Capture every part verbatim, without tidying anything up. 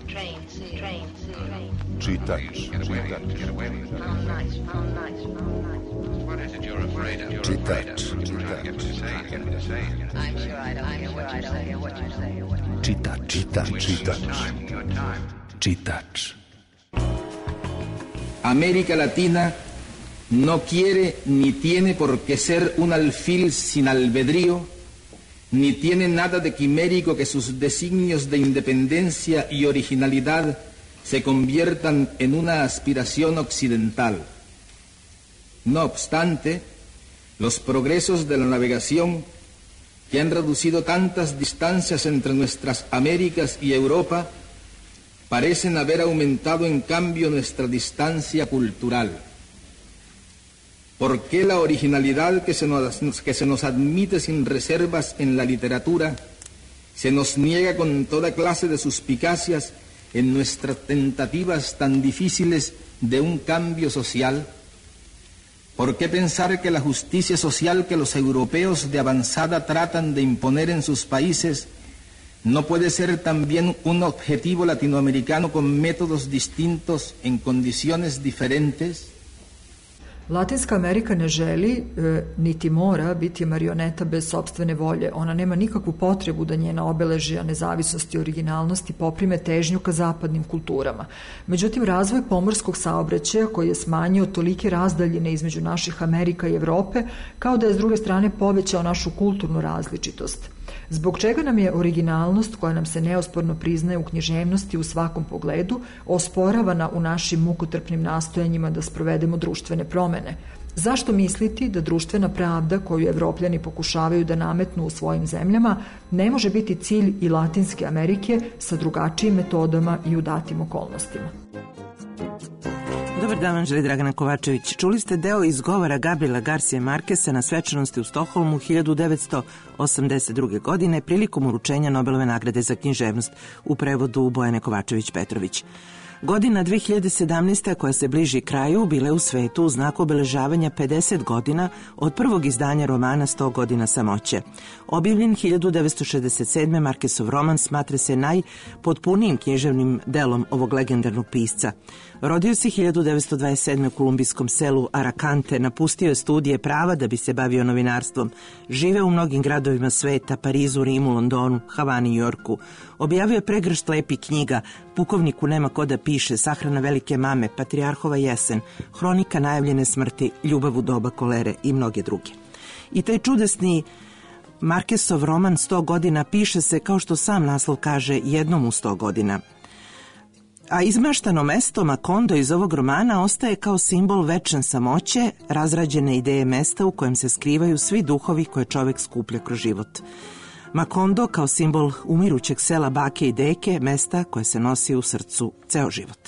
Čitač, čitač, čitač, čitač, čitač, čitač, čitač. América Latina no quiere ni tiene por qué ser un alfil sin albedrío, ni tiene nada de quimérico que sus designios de independencia y originalidad se conviertan en una aspiración occidental. No obstante, los progresos de la navegación, que han reducido tantas distancias entre nuestras Américas y Europa, parecen haber aumentado en cambio nuestra distancia cultural. ¿Por qué la originalidad que se nos, que se nos admite sin reservas en la literatura se nos niega con toda clase de suspicacias en nuestras tentativas tan difíciles de un cambio social? ¿Por qué pensar que la justicia social que los europeos de avanzada tratan de imponer en sus países no puede ser también un objetivo latinoamericano con métodos distintos en condiciones diferentes? Latinska Amerika ne želi, e, niti mora biti marioneta bez sopstvene volje. Ona nema nikakvu potrebu da njena obeležja nezavisnosti i originalnosti poprime težnju ka zapadnim kulturama. Međutim, razvoj pomorskog saobraćaja koji je smanjio tolike razdaljine između naših Amerika i Evrope, kao da je s druge strane povećao našu kulturnu različitost. Zbog čega nam je originalnost, koja nam se neosporno priznaje u književnosti u svakom pogledu, osporavana u našim mukotrpnim nastojanjima da sprovedemo društvene promene? Zašto misliti da društvena pravda koju Evropljani pokušavaju da nametnu u svojim zemljama ne može biti cilj i Latinske Amerike sa drugačijim metodama i u datim okolnostima? Dobar dan, vam želi Dragana Kovačević. Čuli ste deo izgovora Gabriela Garcia Marqueza na svečanosti u Stokholmu hiljadu devetsto osamdeset druge. godine prilikom uručenja Nobelove nagrade za književnost u prevodu Bojane Kovačević-Petrović. Godina dve hiljade sedamnaeste. koja se bliži kraju bila je u svetu u znaku obeležavanja pedeset godina od prvog izdanja romana sto godina samoće. Objavljen hiljadu devetsto šezdeset sedme. Marquezov roman smatra se najpotpunijim književnim delom ovog legendarnog pisca. Rodio se hiljadu devetsto dvadeset sedme. u kolumbijskom selu Arakante, napustio je studije prava da bi se bavio novinarstvom. Žive u mnogim gradovima sveta, Parizu, Rimu, Londonu, Havani i Jorku. Objavio je pregršt lepih knjiga, Pukovniku nema ko da piše, Sahrana velike mame, Patrijarhova jesen, Hronika najavljene smrti, Ljubav u doba kolere i mnoge druge. I taj čudesni Marquezov roman sto godina piše se, kao što sam naslov kaže, jednom u sto godina. A izmaštano mesto Macondo iz ovog romana ostaje kao simbol večne samoće, razrađene ideje mesta u kojem se skrivaju svi duhovi koje čovek skuplja kroz život. Macondo kao simbol umirućeg sela bake i deke, mesta koje se nosi u srcu ceo život.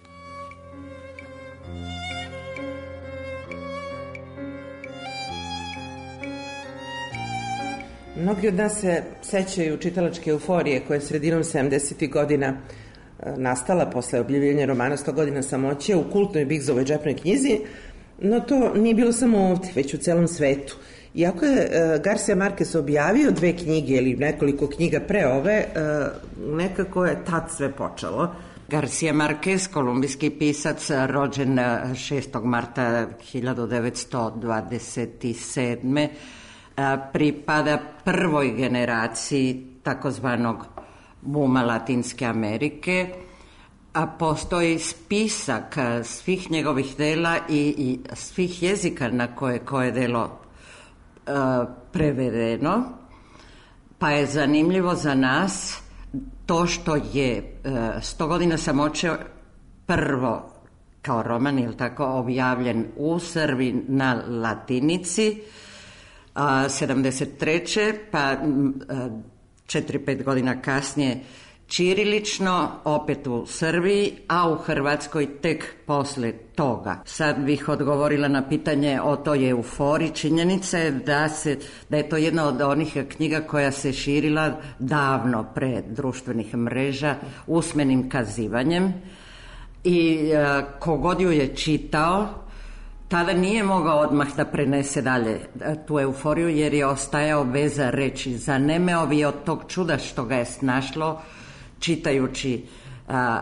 Mnogi od nas se sećaju čitalačke euforije koja je sredinom sedamdesetih godina nastala posle objavljenja romana sto godina samoće u kultnoj Biggsovoj džepnoj knjizi, no to nije bilo samo ovdje, već u celom svetu. Iako je Garcia Marquez objavio dve knjige ili nekoliko knjiga pre ove, nekako je tad sve počelo. Garcia Marquez, kolumbijski pisac, rođen šestog marta hiljadu devetsto dvadeset sedme. pripada prvoj generaciji takozvanog buma Latinske Amerike, a postoji spisak svih njegovih dela i, i svih jezika na koje koje delo uh, prevedeno, pa je zanimljivo za nas to što je uh, sto godina samoće prvo kao roman, ili tako, objavljen u Srbiji na latinici, uh, sedamdeset treće pa uh, četiri pet godina kasnije ćirilično, opet u Srbiji, a u Hrvatskoj tek posle toga. Sad bih odgovorila na pitanje o toj euforiji. Činjenica je da, se, da je to jedna od onih knjiga koja se širila davno pre društvenih mreža, usmenim kazivanjem, i a, kogod ju je čitao tada nije mogao odmah da prenese dalje tu euforiju, jer je ostajao bez reči. Zanemeo bi od tog čuda što ga je snašlo čitajući a,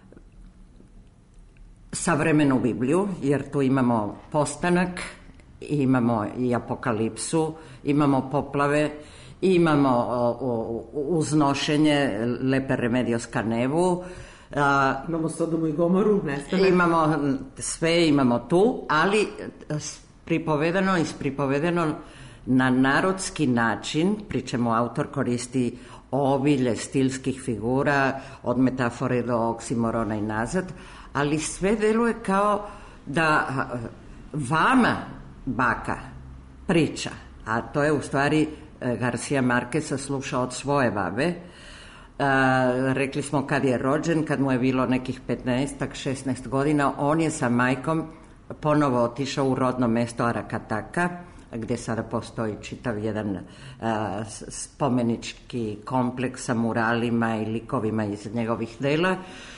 savremenu Bibliju, jer tu imamo postanak, imamo i apokalipsu, imamo poplave, imamo o, o, uznošenje Leper Remedios Canevu, a, imamo Sodomu i Gomoru, nestane. Imamo sve, imamo tu, ali pripovedano, ispripovedano na narodski način, pri čemu autor koristi obilje stilskih figura, od metafore do oksimorona i nazad, ali sve deluje kao da vama baka priča, a to je u stvari Garcia Marquez slušao od svoje babe. Uh, rekli smo kad je rođen, kad mu je bilo nekih petnaestak, šesnaest godina, on je sa majkom ponovo otišao u rodno mesto Arakataka, gde sada postoji čitav jedan uh, spomenički kompleks sa muralima i likovima iz njegovih dela.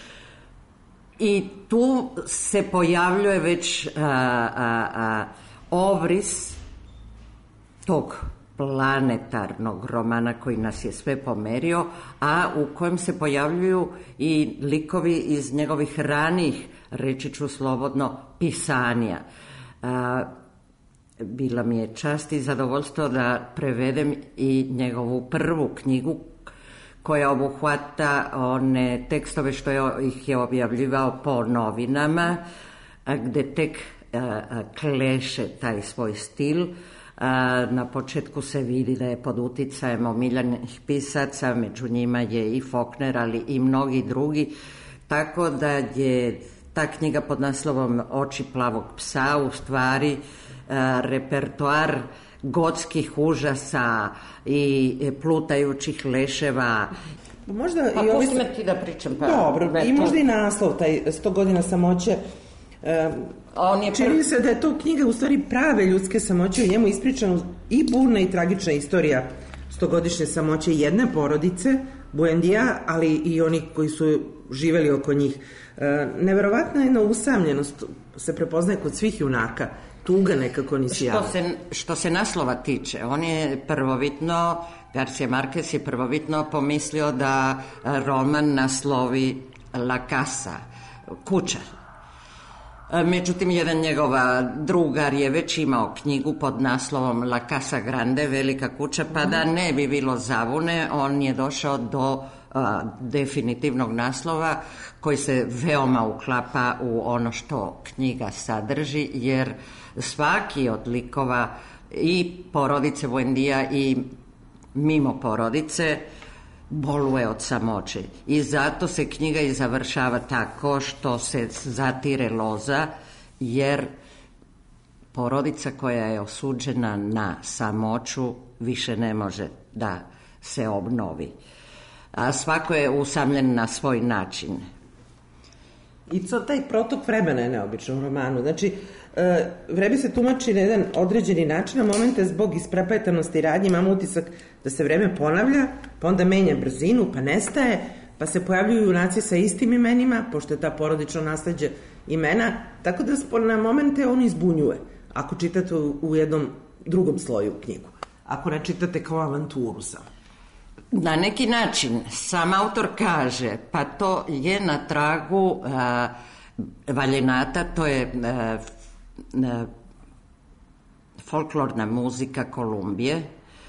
I tu se pojavljuje već uh, uh, uh, obris tog planetarnog romana koji nas je sve pomerio, a u kojem se pojavljuju i likovi iz njegovih ranijih, reći ću slobodno, pisanja. A, bila mi je čast i zadovoljstvo da prevedem i njegovu prvu knjigu koja obuhvata one tekstove što je, ih je objavljivao po novinama, a, gde tek a, a, kleše taj svoj stil. Na početku se vidi da je pod uticajem omiljenih pisaca, među njima je i Faulkner, ali i mnogi drugi, tako da je ta knjiga pod naslovom Oči plavog psa u stvari repertoar gotskih užasa i plutajućih leševa. Možda pa i ovi... pusti me ti da pričam. Pa, dobro, i možda i naslov, taj sto godina samoće. Um, čini se da je to knjiga u stvari prave ljudske samoće, u njemu ispričana i burna i tragična istorija stogodišnje samoće jedne porodice, Buendija, ali i oni koji su živeli oko njih. E, neverovatna jedna usamljenost se prepoznaje kod svih junaka, tuga nekako ni sjava. Što se, što se naslova tiče, on je prvobitno, Garcia Marquez je prvobitno pomislio da roman naslovi La Casa, kuća. Međutim, jedan njegova drugar je već imao knjigu pod naslovom La Casa Grande, velika kuća, pa da ne bi bilo zavune, on je došao do a, definitivnog naslova koji se veoma uklapa u ono što knjiga sadrži, jer svaki od likova i porodice Buendija i mimo porodice boluje od samoće. I zato se knjiga i završava tako što se zatire loza, jer porodica koja je osuđena na samoću više ne može da se obnovi. A svako je usamljen na svoj način. I to, taj protok vremena je neobično u romanu. Znači, e, vreme se tumači na jedan određeni način, a momente zbog isprepetanosti radnje imamo utisak da se vreme ponavlja, pa onda menja brzinu, pa nestaje, pa se pojavljuju junaci sa istim imenima, pošto je ta porodično nasleđe imena, tako da na momente on izbunjuje, ako čitate u, u jednom drugom sloju knjigu. Ako ne čitate kao avanturu samo. Na neki način, sam autor kaže, pa to je na tragu a, valjenata, to je a, a, folklorna muzika Kolumbije,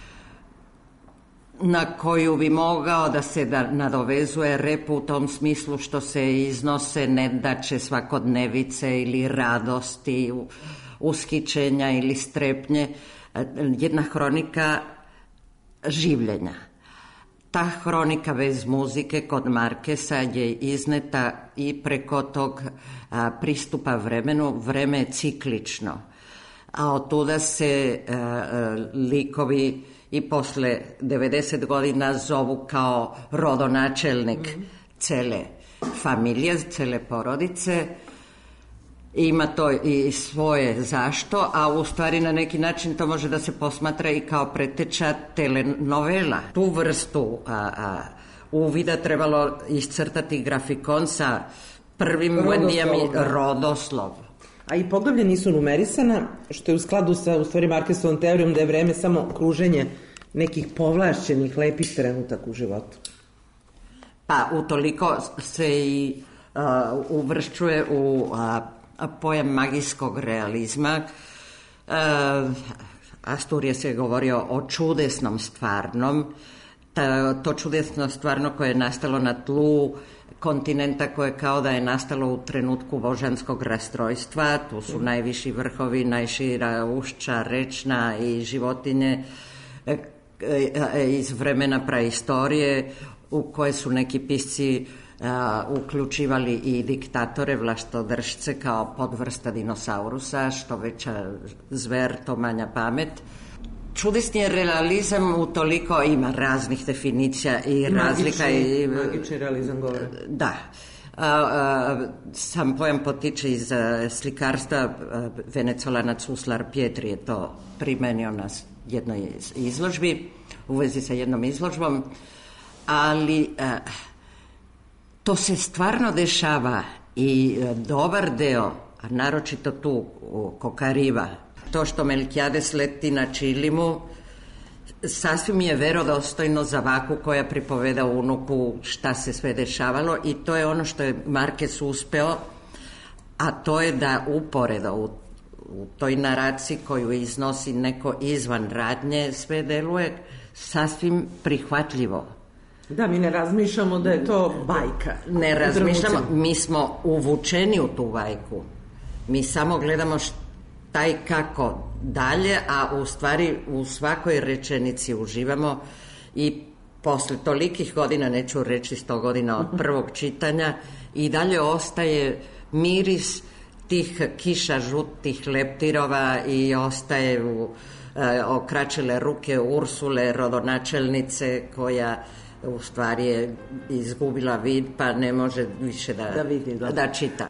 na koju bi mogao da se da nadovezuje rep u tom smislu što se iznose nedaće svakodnevice ili radosti, ushićenja ili strepnje, jedna hronika življenja. Ta hronika bez muzike kod Markesa je izneta i preko tog a, pristupa vremenu. Vreme je ciklično, a od tuda se a, a, likovi i posle devedeset godina zovu kao rodonačelnik mm-hmm. cele familije, cele porodice. Ima to i svoje zašto, a u stvari na neki način to može da se posmatra i kao preteča telenovela. Tu vrstu a, a, uvida trebalo iscrtati grafikon sa prvim Buendijom i rodoslov. A i poglavlja nisu numerisana, što je u skladu sa u stvari Markesovom teorijom da je vreme samo kruženje nekih povlašćenih lepih trenutaka u životu. Pa utoliko se i uh, uvršćuje u uh, pojam magijskog realizma. Uh, Asturias je govorio o čudesnom stvarnom. Ta, to čudesno stvarno koje je nastalo na tlu kontinenta koje kao da je nastalo u trenutku božanskog rastrojstva. Tu su najviši vrhovi, najšira ušća, rečna i životinje iz vremena praistorije u koje su neki pisci a, uključivali i diktatore, vlastodržce kao podvrsta dinosaurusa, što veća zver, to manja pamet. Čudesni realizam utoliko ima raznih definicija i razlika. Magični, i magični realizam govore. Da. A, a, sam pojam potiče iz a, slikarstva. A, Venezolanac Uslar Pietri je to primenio na jednoj izložbi, u vezi sa jednom izložbom, ali a, to se stvarno dešava i a, dobar deo, a naročito tu u Kokariva, to što Melquiades leti na Čilimu, sasvim je verodostojno za vaku koja pripoveda unuku šta se sve dešavalo i to je ono što je Marquez uspeo, a to je da uporedo u, u toj naraciji koju iznosi neko izvan radnje sve deluje sasvim prihvatljivo. Da, mi ne razmišljamo da je to bajka. Ne razmišljamo, mi smo uvučeni u tu bajku. Mi samo gledamo šta taj kako dalje, a u stvari u svakoj rečenici uživamo i posle tolikih godina, neću reći sto godina od prvog čitanja, i dalje ostaje miris tih kiša žutih leptirova i ostaje u e, okračile ruke Ursule, rodonačelnice, koja u stvari je izgubila vid pa ne može više da, da, vidi, da. da čita.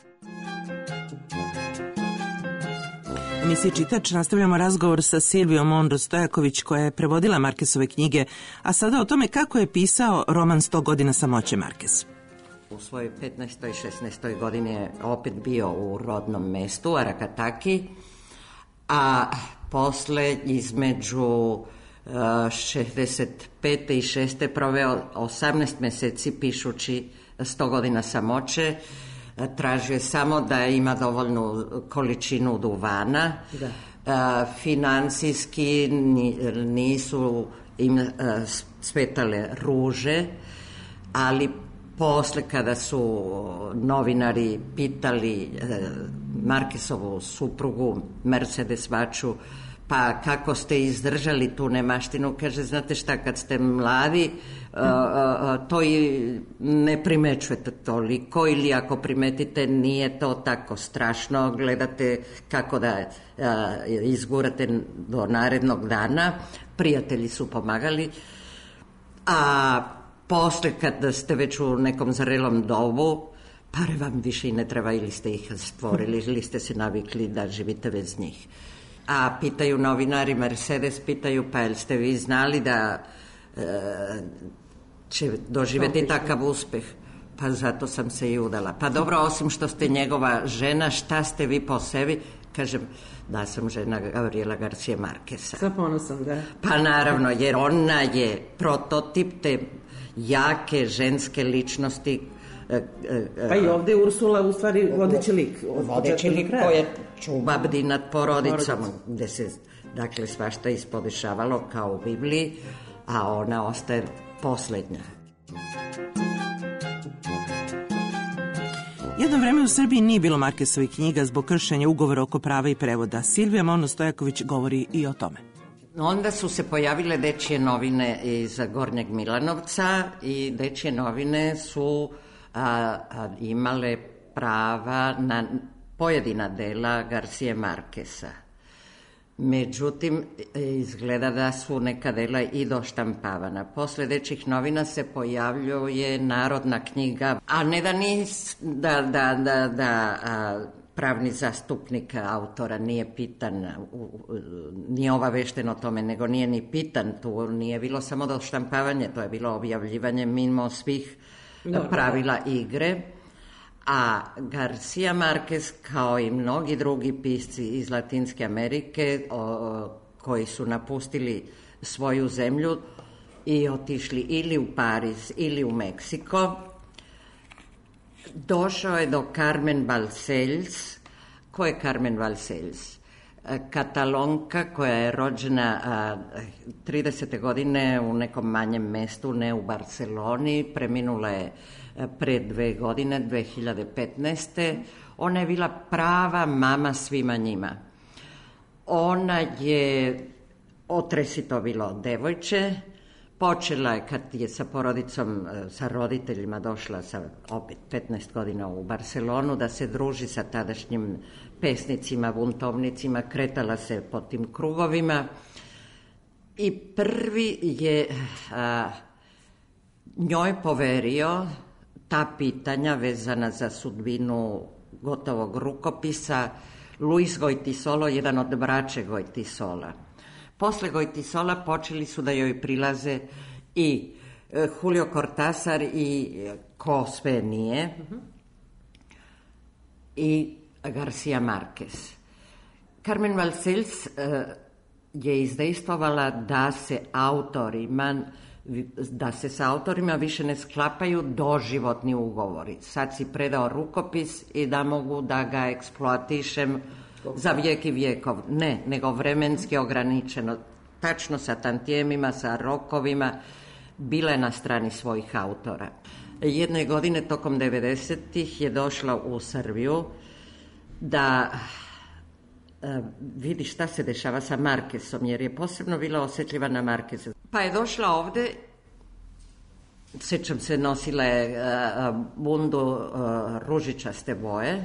U emisiji Čitač nastavljamo razgovor sa Silvijom Monro Stojaković, koja je prevodila Marquezove knjige, a sada o tome kako je pisao roman sto godina samoće Marquez. U svojoj petnaestoj šesnaestoj godini je opet bio u rodnom mestu, Arakataki, a posle između uh, šezdeset pete i šeste proveo osamnaest meseci pišući sto godina samoće. Tražio je samo da ima dovoljnu količinu duvana. Da. Uh, finansijski nisu im uh, svetale ruže, ali posle kada su novinari pitali uh, Marquezovu suprugu Mercedes Vaču, pa kako ste izdržali tu nemaštinu, kaže, znate šta, kad ste mladi, uh, uh, to i ne primećujete toliko, ili ako primetite nije to tako strašno, gledate kako da uh, izgurate do narednog dana. Prijatelji su pomagali, a posle kad ste već u nekom zrelom dobu, pare vam više i ne treba, ili ste ih stvorili, ili ste se navikli da živite bez njih. A pitaju novinari, Mercedes pitaju, pa jel ste vi znali da e, će doživjeti takav uspeh? Pa zato sam se i udala. Pa dobro, osim što ste njegova žena, šta ste vi po sebi? Kažem, da sam žena Gabriela Garcia Marqueza. Sa ponosom, da. Pa naravno, jer ona je prototip te jake ženske ličnosti. Pa i ovde je Ursula u stvari vodeći lik. Vodeći lik koja čuva bdi nad porodicom, gde se dakle svašta ispodešavalo kao u Bibliji, a ona ostaje poslednja. Jedno vreme u Srbiji nije bilo Marquezovih knjiga zbog kršenja ugovora oko prava i prevoda. Silvija Monro Stojaković govori i o tome. Onda su se pojavile dečije novine iz Gornjeg Milanovca i dečije novine su a, a, imale prava na pojedina dela Garcije Marqueza. Međutim, izgleda da su neka dela i doštampavana. Posle dečjih novina se pojavljuje narodna knjiga, a ne da, nis, da, da, da, da a, pravni zastupnik autora nije pitan, nije obavešten o tome, nego nije ni pitan, tu nije bilo samo doštampavanje, to je bilo objavljivanje mimo svih Dobre. pravila igre. A Garcia Marquez, kao i mnogi drugi pisci iz Latinske Amerike, o, koji su napustili svoju zemlju i otišli ili u Pariz ili u Meksiko, Došao je do Carmen Balcells. Ko je Carmen Balcells? Katalonka koja je rođena tridesete godine u nekom manjem mestu, ne u Barceloni. Preminula je pre dve godine, dve hiljade petnaeste. Ona je bila prava mama svima njima. Ona je otresito bilo devojče. Počela je kad je sa porodicom, sa roditeljima došla sa opet petnaest godina u Barcelonu da se druži sa tadašnjim pesnicima, buntovnicima, kretala se po tim krugovima i prvi je a, njoj poverio ta pitanja vezana za sudbinu gotovog rukopisa Luis Goytisolo, jedan od braće Goytisola. Posle Goytisola počeli su da joj prilaze i Julio Cortázar i ko sve nije, uh-huh. i Garcia Marquez. Carmen Balcells uh, je izdejstvovala da se autorima da se sa autorima više ne sklapaju doživotni ugovori. Sad si predao rukopis i da mogu da ga eksploatišem za vijek i vijekov. Ne, nego vremenski ograničeno. Tačno sa tantijemima, sa rokovima, bila je na strani svojih autora. Jedne godine, tokom devedesetih, je došla u Srbiju da e, vidi šta se dešava sa Markesom, jer je posebno bila osjetljiva na Markesa. Pa je došla ovde, sećam se, nosila je e, bundu e, ružičaste boje,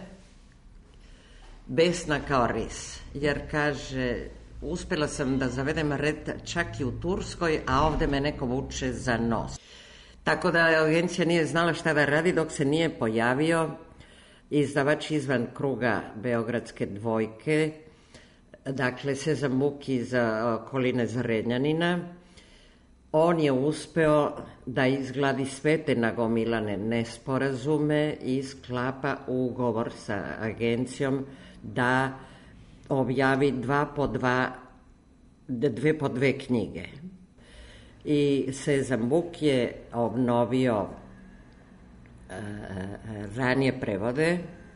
besna kao ris, jer kaže, uspela sam da zavedem red čak i u Turskoj, a ovde me neko vuče za nos. Tako da agencija nije znala šta da radi dok se nije pojavio izdavač izvan kruga Beogradske dvojke, dakle Sezam Muki iz okoline Zrenjanina. On je uspeo da izgladi sve te nagomilane nesporazume i sklapa ugovor sa agencijom da objavi dva po dva, dve po dve knjige. I Sezam Muk je obnovio e, ranije prevode.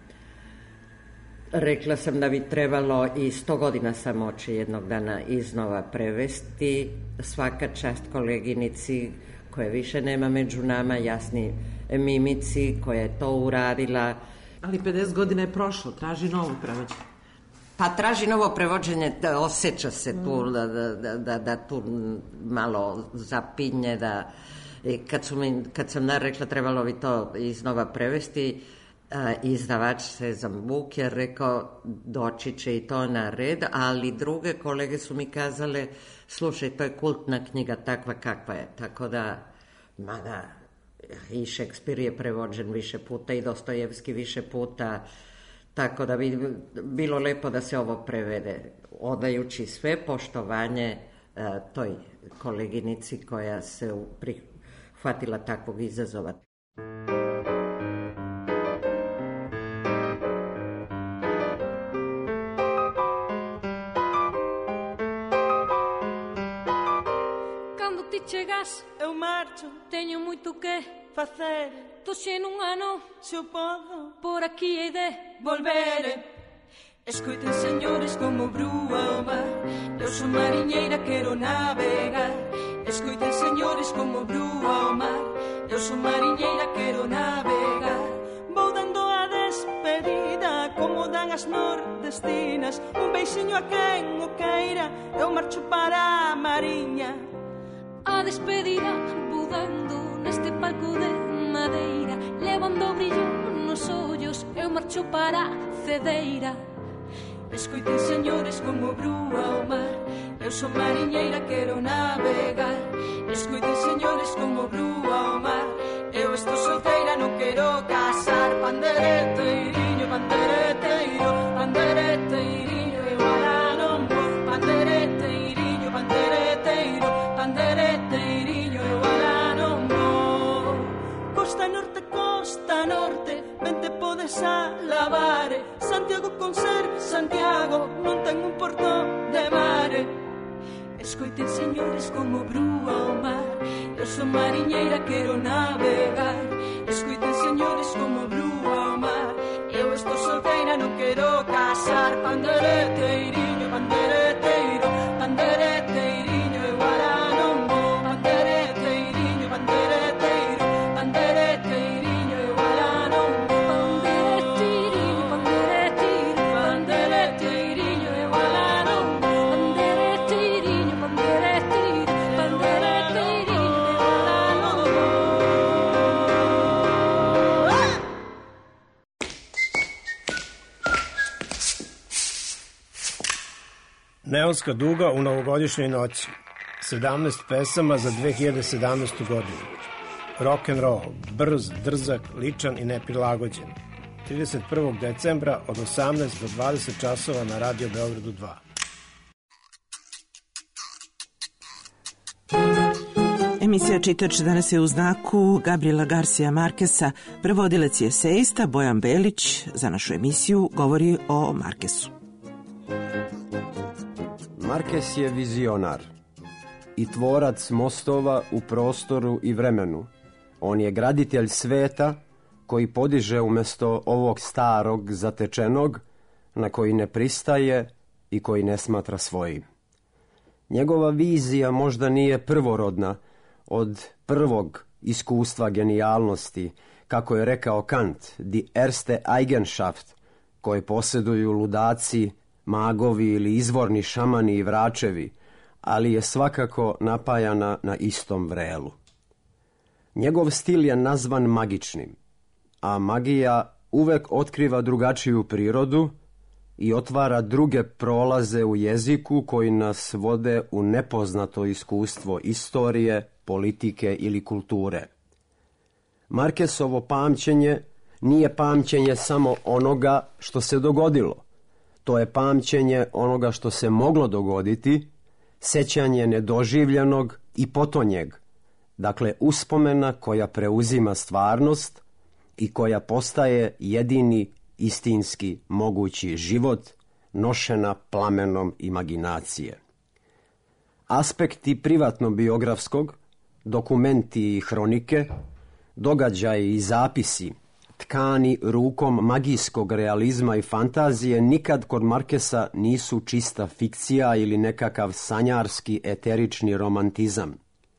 Rekla sam da bi trebalo i sto godina samoće jednog dana iznova prevesti. Svaka čast koleginici koje više nema među nama, Jasni Mimici koja je to uradila. Ali pedeset godina je prošlo, traži novo prevođenje. Pa traži novo prevođenje, da osjeća se tu, mm. da, da, da, da tu malo zapinje, da kad, su mi, kad sam narekla trebalo bi to iznova prevesti, a, izdavač Sezam Muk je rekao doći će i to na red, ali druge kolege su mi kazale, slušaj, to je kultna knjiga takva kakva je, tako da, mada i Šekspir je prevođen više puta i Dostojevski više puta, tako da bi bilo lepo da se ovo prevede, odajući sve poštovanje uh, toj koleginici koja se prihvatila takvog izazova. Cando ti chegas, eu marcho, teño moito que facer. Toxe nun ano, se eu podo, por aquí hei de volver. Escoiten, señores, como brúa o mar. Eu son mariñeira, quero navegar. Escoiten, señores, como brúa o mar. Eu son mariñeira, quero navegar. Vou dando a despedida, como dan as nordestinas. Un beixiño a quen o queira, eu marcho para a mariña. A despedida vou dando neste palco de madeira, levando brillo nos ollos, eu marcho para a cedeira. Escoiten, señores, como brúa o mar. Eu son mariñeira, quero navegar. Escoiten, señores, como brúa o mar. Eu estou solteira, non quero casar. Pandereteiriño, pandereteiro, pandereteiriño, eu alá non vou. Pandereteiriño, pandereteiro, pandereteiriño, eu alá non vou. Costa norte, costa norte, ben te podes alabar. Santiago con ser Santiago, non ten un porto de mare. Escoiten, señores, como brúa o mar. Eu son mariñeira, quero navegar. Escoiten, señores, como brúa quiero casar. Panderete, iriño, panderete, iro, panderete, iriño, igual a nombo. Panderete, iriño, panderete, iro, panderete, iriño, igual a nombo. Panderete, iriño, panderete, iro, panderete, iriño, igual a nombo. Panderete, iriño, panderete, iro, panderete, iriño, igual a nombo. Neonska duga u novogodišnjoj noći. sedamnaest pesama za dve hiljade sedamnaestu. godinu. Rock and roll, brz, drzak, ličan i neprilagođen. trideset prvog decembra od osamnaest do dvadeset časova na Radio Beogradu dva. Emisija Čitač danas je u znaku Gabriela Garcia Marquesa. Prevodilac je esejista Bojan Belić. Za našu emisiju govori o Marquesu. Marquez je vizionar i tvorac mostova u prostoru i vremenu. On je graditelj sveta koji podiže umjesto ovog starog zatečenog na koji ne pristaje i koji ne smatra svojim. Njegova vizija možda nije prvorodna od prvog iskustva genijalnosti, kako je rekao Kant, die erste Eigenschaft, koje posjeduju ludaci, magovi ili izvorni šamani i vračevi, ali je svakako napajana na istom vrelu. Njegov stil je nazvan magičnim, a magija uvek otkriva drugačiju prirodu i otvara druge prolaze u jeziku koji nas vode u nepoznato iskustvo istorije, politike ili kulture. Marquesovo pamćenje nije pamćenje samo onoga što se dogodilo. To je pamćenje onoga što se moglo dogoditi, sećanje nedoživljenog i potonjeg, dakle uspomena koja preuzima stvarnost i koja postaje jedini istinski mogući život, nošena plamenom imaginacije. Aspekti privatno-biografskog, dokumenti i hronike, događaji i zapisi, tkani rukom magijskog realizma i fantazije, nikad kod Marquesa nisu čista fikcija ili nekakav sanjarski eterični romantizam.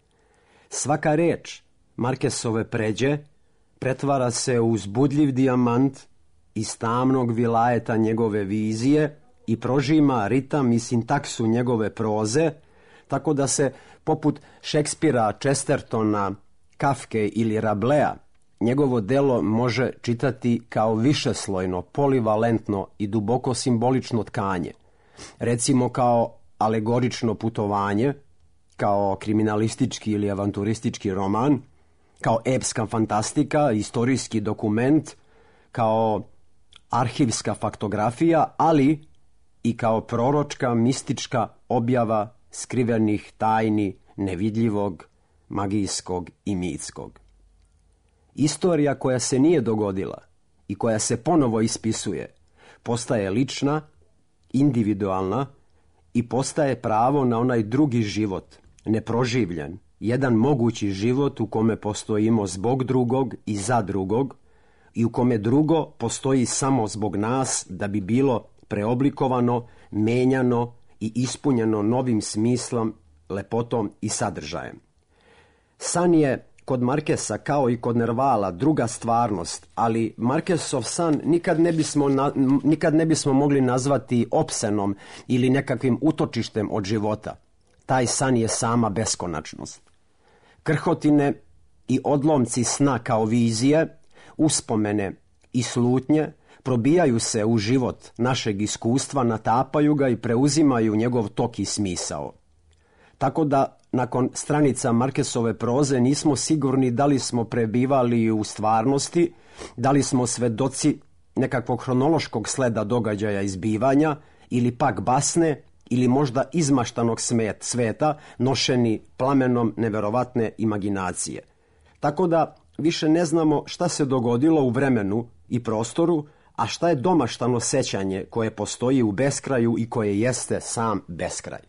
Svaka reč Marquesove pređe pretvara se u uzbudljiv dijamant iz tamnog vilajeta njegove vizije i prožima ritam i sintaksu njegove proze, tako da se, poput Šekspira, Chestertona, Kafke ili Rablea, njegovo delo može čitati kao višeslojno, polivalentno i duboko simbolično tkanje, recimo kao alegorično putovanje, kao kriminalistički ili avanturistički roman, kao epska fantastika, istorijski dokument, kao arhivska faktografija, ali i kao proročka, mistička objava skrivenih tajni nevidljivog, magijskog i mitskog. Istorija koja se nije dogodila i koja se ponovo ispisuje, postaje lična, individualna i postaje pravo na onaj drugi život, neproživljen, jedan mogući život u kome postojimo zbog drugog i za drugog i u kome drugo postoji samo zbog nas da bi bilo preoblikovano, menjano i ispunjeno novim smislom, lepotom i sadržajem. San je kod Marquesa kao i kod Nervala druga stvarnost, ali Marquesov san nikad ne bismo, na, nikad ne bismo mogli nazvati opsenom ili nekakvim utočištem od života. Taj san je sama beskonačnost. Krhotine i odlomci sna kao vizije, uspomene i slutnje probijaju se u život našeg iskustva, natapaju ga i preuzimaju njegov tok i smisao. Tako da nakon stranica Marquesove proze nismo sigurni da li smo prebivali u stvarnosti, da li smo svedoci nekakvog hronološkog sleda događaja i zbivanja, ili pak basne, ili možda izmaštanog smet, sveta, nošeni plamenom neverovatne imaginacije. Tako da više ne znamo šta se dogodilo u vremenu i prostoru, a šta je domaštano sećanje koje postoji u beskraju i koje jeste sam beskraj.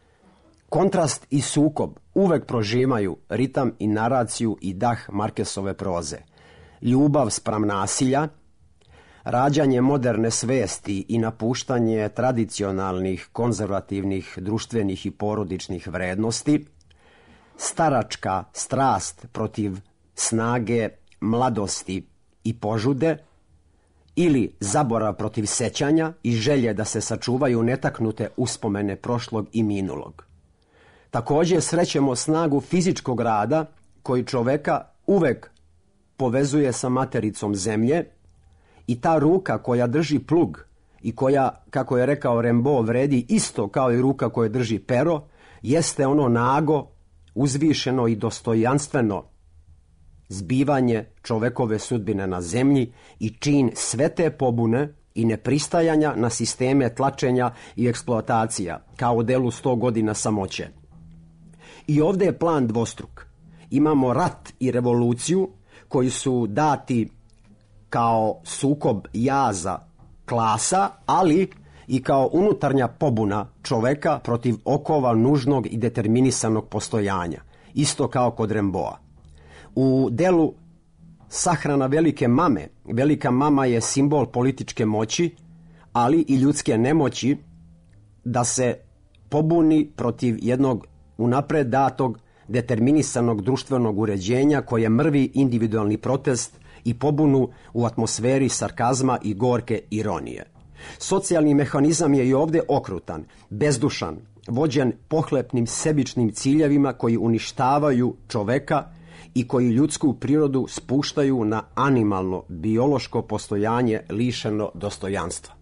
Kontrast i sukob uvek prožimaju ritam i naraciju i dah Marquesove proze. Ljubav spram nasilja, rađanje moderne svesti i napuštanje tradicionalnih, konzervativnih, društvenih i porodičnih vrednosti, staračka strast protiv snage, mladosti i požude, ili zaborav protiv sećanja i želje da se sačuvaju netaknute uspomene prošlog i minulog. Također srećemo snagu fizičkog rada koji čoveka uvek povezuje sa matericom zemlje i ta ruka koja drži plug i koja, kako je rekao Rimbaud, vredi isto kao i ruka koja drži pero, jeste ono nago, uzvišeno i dostojanstveno zbivanje čovekove sudbine na zemlji i čin sve te pobune i nepristajanja na sisteme tlačenja i eksploatacija, kao u delu sto godina samoće. I ovdje je plan dvostruk. Imamo rat i revoluciju koji su dati kao sukob jaza klasa, ali i kao unutarnja pobuna čoveka protiv okova nužnog i determinisanog postojanja, isto kao kod Rimbaуда. U delu Sahrana velike mame, velika mama je simbol političke moći, ali i ljudske nemoći da se pobuni protiv jednog unapred datog determinisanog društvenog uređenja koje mrvi individualni protest i pobunu u atmosferi sarkazma i gorke ironije. Socijalni mehanizam je i ovdje okrutan, bezdušan, vođen pohlepnim sebičnim ciljevima koji uništavaju čoveka i koji ljudsku prirodu spuštaju na animalno, biološko postojanje lišeno dostojanstva.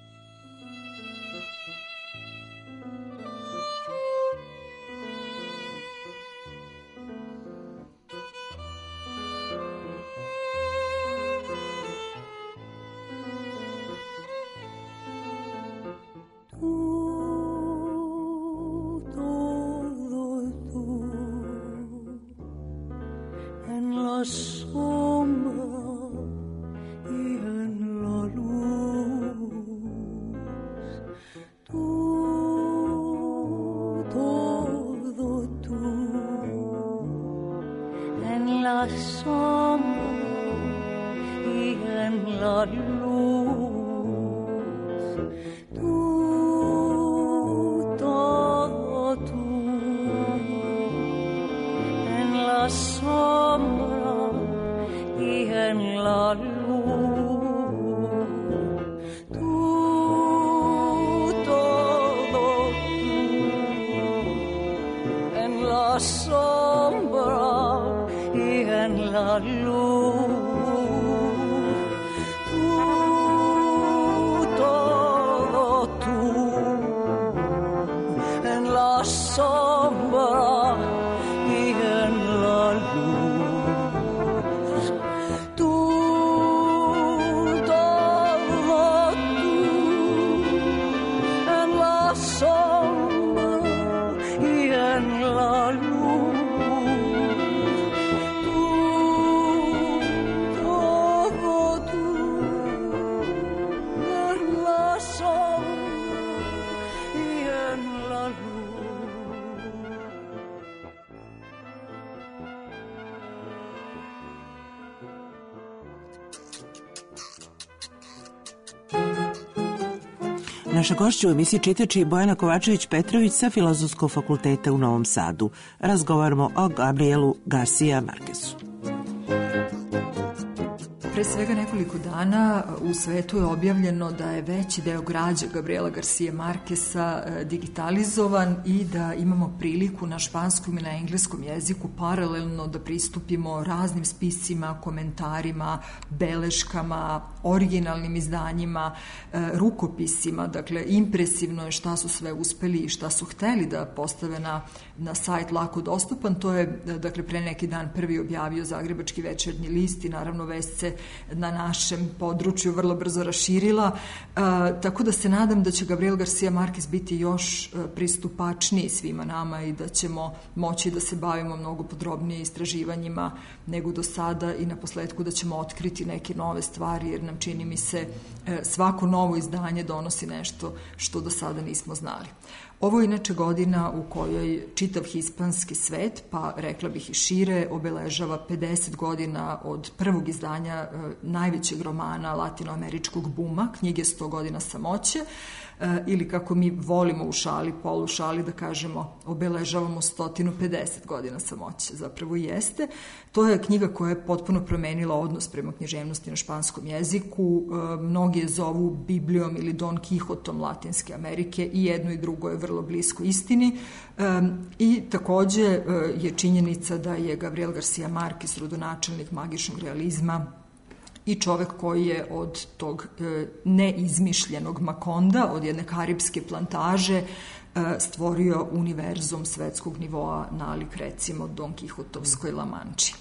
Naša gošća u emisiji Čitač je Bojana Kovačević-Petrović sa Filozofskog fakulteta u Novom Sadu. Razgovaramo o Gabrielu Garcia Marquezu. Pre svega nekoliko dana u svetu je objavljeno da je veći deo građe Gabriela Garcia Marqueza digitalizovan i da imamo priliku na španskom i na engleskom jeziku paralelno da pristupimo raznim spisima, komentarima, beleškama, originalnim izdanjima, rukopisima. Dakle, impresivno je šta su sve uspeli i šta su hteli da postave na, na sajt lako dostupan. To je, dakle, pre neki dan prvi objavio Zagrebački večernji list i naravno vest se na našem području vrlo brzo raširila, e, tako da se nadam da će Gabriel Garcia Marquez biti još pristupačniji svima nama i da ćemo moći da se bavimo mnogo podrobnije istraživanjima nego do sada i na posledku da ćemo otkriti neke nove stvari, jer nam čini mi se e, svako novo izdanje donosi nešto što do sada nismo znali. Ovo je inače godina u kojoj čitav hispanski svet, pa rekla bih i šire, obeležava pedeset godina od prvog izdanja e, najvećeg romana latinoameričkog buma, knjige sto godina samoće, e, ili kako mi volimo u šali, polu šali da kažemo, obeležavamo sto pedeset godina samoće, zapravo jeste. To je knjiga koja je potpuno promenila odnos prema književnosti na španskom jeziku. E, mnogi je zovu Biblijom ili Don Kihotom Latinske Amerike, i jedno i drugo je vrlo blisko istini. E, I takođe e, je činjenica da je Gabriel Garcia Marquez rodonačelnik magičnog realizma i čovek koji je od tog e, neizmišljenog Makonda, od jedne karipske plantaže, e, stvorio univerzum svetskog nivoa nalik recimo Don Kihotovskoj La Manči.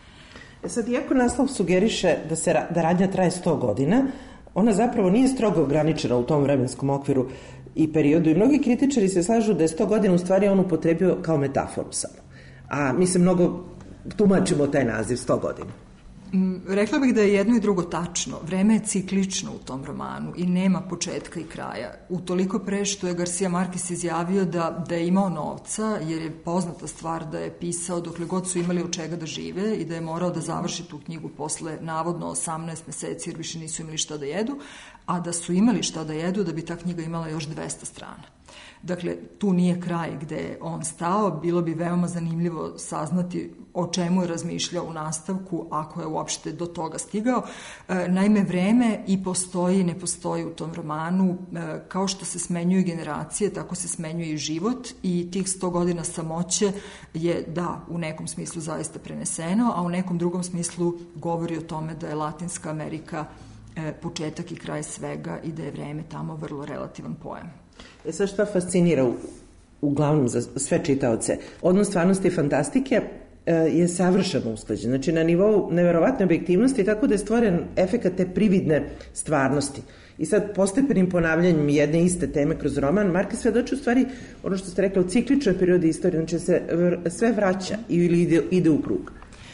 E sad, iako naslov sugeriše da, se, da radnja traje sto godina, ona zapravo nije strogo ograničena u tom vremenskom okviru i periodu, i mnogi kritičari se slažu da je sto godina u stvari on upotrebio kao metaforu samo. A mi se mnogo tumačimo taj naziv sto godina. Rekla bih da je jedno i drugo tačno. Vreme je ciklično u tom romanu i nema početka i kraja. Utoliko pre što je Garcia Marquez izjavio da, da je imao novca, jer je poznata stvar da je pisao dokle god su imali od čega da žive i da je morao da završi tu knjigu posle navodno osamnaest meseci jer više nisu imali šta da jedu, a da su imali šta da jedu da bi ta knjiga imala još dvesta strana. Dakle, tu nije kraj gde je on stao, bilo bi veoma zanimljivo saznati o čemu je razmišljao u nastavku, ako je uopšte do toga stigao. E, naime, vreme i postoji i ne postoji u tom romanu, e, kao što se smenjuju generacije, tako se smenjuje i život, i tih sto godina samoće je, da, u nekom smislu zaista preneseno, a u nekom drugom smislu govori o tome da je Latinska Amerika e, početak i kraj svega i da je vreme tamo vrlo relativan pojam. E sad, šta fascinira u, uglavnom za sve čitaoce? Odnos stvarnosti i fantastike e, je savršeno usklađen. Znači, na nivou neverovatne objektivnosti, tako da je stvoren efekat te prividne stvarnosti. I sad, postepenim ponavljanjem jedne iste teme kroz roman, Marquez svedoči u stvari, ono što ste rekla, u cikličnoj periodi istorije, znači se sve vraća ili ide, ide u krug.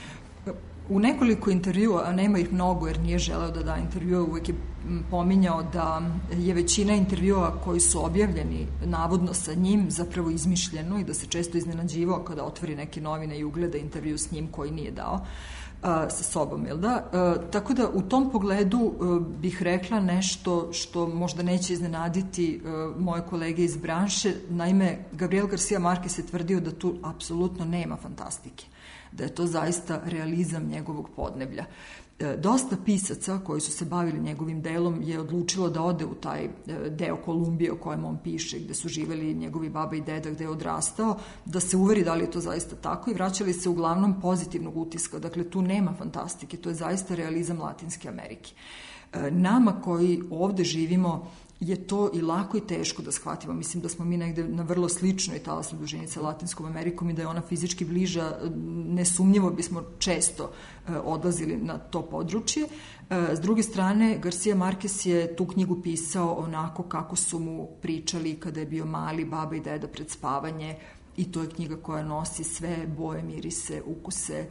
U nekoliko intervjua, a nema ih mnogo jer nije želeo da da intervjua, uvek je pominjao da je većina intervjua koji su objavljeni navodno sa njim zapravo izmišljeno i da se često iznenađivao kada otvori neke novine i ugleda intervju s njim koji nije dao a, sa sobom, jel da? A, tako da u tom pogledu a, bih rekla nešto što možda neće iznenaditi a, moje kolege iz branše. Naime, Gabriel Garcia Marquez je tvrdio da tu apsolutno nema fantastike, da je to zaista realizam njegovog podneblja. E, dosta pisaca koji su se bavili njegovim delom je odlučilo da ode u taj e, deo Kolumbije o kojem on piše, gde su živeli njegovi baba i deda, gde je odrastao, da se uveri da li je to zaista tako, i vraćali se uglavnom pozitivnog utiska. Dakle, tu nema fantastike, to je zaista realizam Latinske Amerike. E, nama koji ovde živimo je to i lako i teško da shvatimo. Mislim da smo mi negde na vrlo sličnoj talasnoj dužini sa Latinskom Amerikom i da je ona fizički bliža. Nesumnjivo bismo često odlazili na to područje. S druge strane, Garcia Marquez je tu knjigu pisao onako kako su mu pričali kada je bio mali, baba i deda pred spavanje, i to je knjiga koja nosi sve boje, mirise, ukuse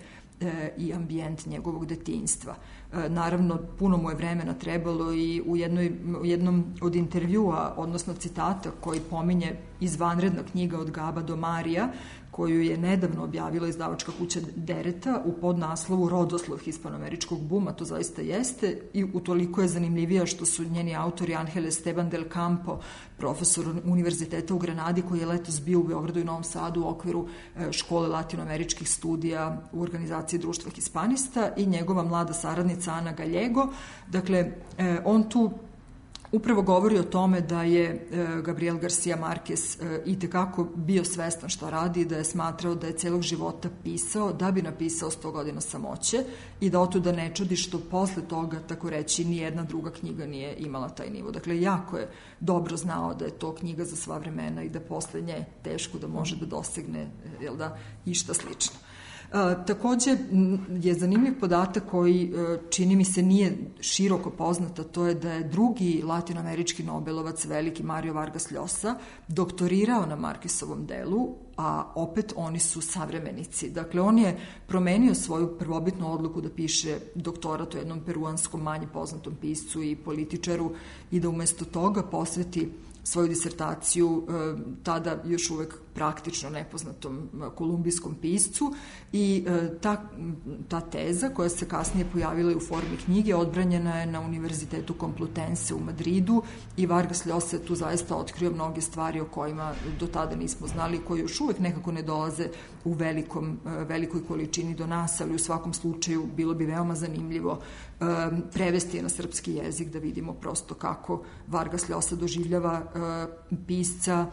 i ambijent njegovog detinjstva. Naravno, puno mu je vremena trebalo i u, jednoj, u jednom od intervjua, odnosno citata koji pominje izvanredna knjiga Od Gaba do Marija, koju je nedavno objavila izdavačka kuća Dereta u podnaslovu Rodoslov hispanoameričkog buma, to zaista jeste, i utoliko je zanimljivija što su njeni autori Angel Esteban del Campo, profesor univerziteta u Granadi, koji je letos bio u Beogradu i Novom Sadu u okviru škole latinoameričkih studija u organizaciji Društva Hispanista, i njegova mlada saradnica Ana Gallego. Dakle, on tu upravo govori o tome da je Gabriel Garcia Marquez i tekako bio svestan šta radi i da je smatrao da je celog života pisao da bi napisao sto godina samoće, i da otuda ne čudi što posle toga, tako reći, nijedna druga knjiga nije imala taj nivo. Dakle, jako je dobro znao da je to knjiga za sva vremena i da posle nje teško da može da dosegne, jel da, išta slično. A, takođe je zanimljiv podatak koji čini mi se nije široko poznata, to je da je drugi latinoamerički nobelovac, veliki Mario Vargas Llosa, doktorirao na Marquezovom delu a opet oni su savremenici. Dakle, on je promenio svoju prvobitnu odluku da piše doktorat o jednom peruanskom manje poznatom piscu i političaru i da umesto toga posveti svoju disertaciju tada još uvek praktično nepoznatom kolumbijskom piscu i ta, ta teza koja se kasnije pojavila i u formi knjige odbranjena je na Univerzitetu Complutense u Madridu i Vargas Llosa tu zaista otkrio mnoge stvari o kojima do tada nismo znali, koje još uvek nekako ne dolaze u velikom, velikoj količini do nas, ali u svakom slučaju bilo bi veoma zanimljivo prevesti je na srpski jezik da vidimo prosto kako Vargas Llosa doživljava pisca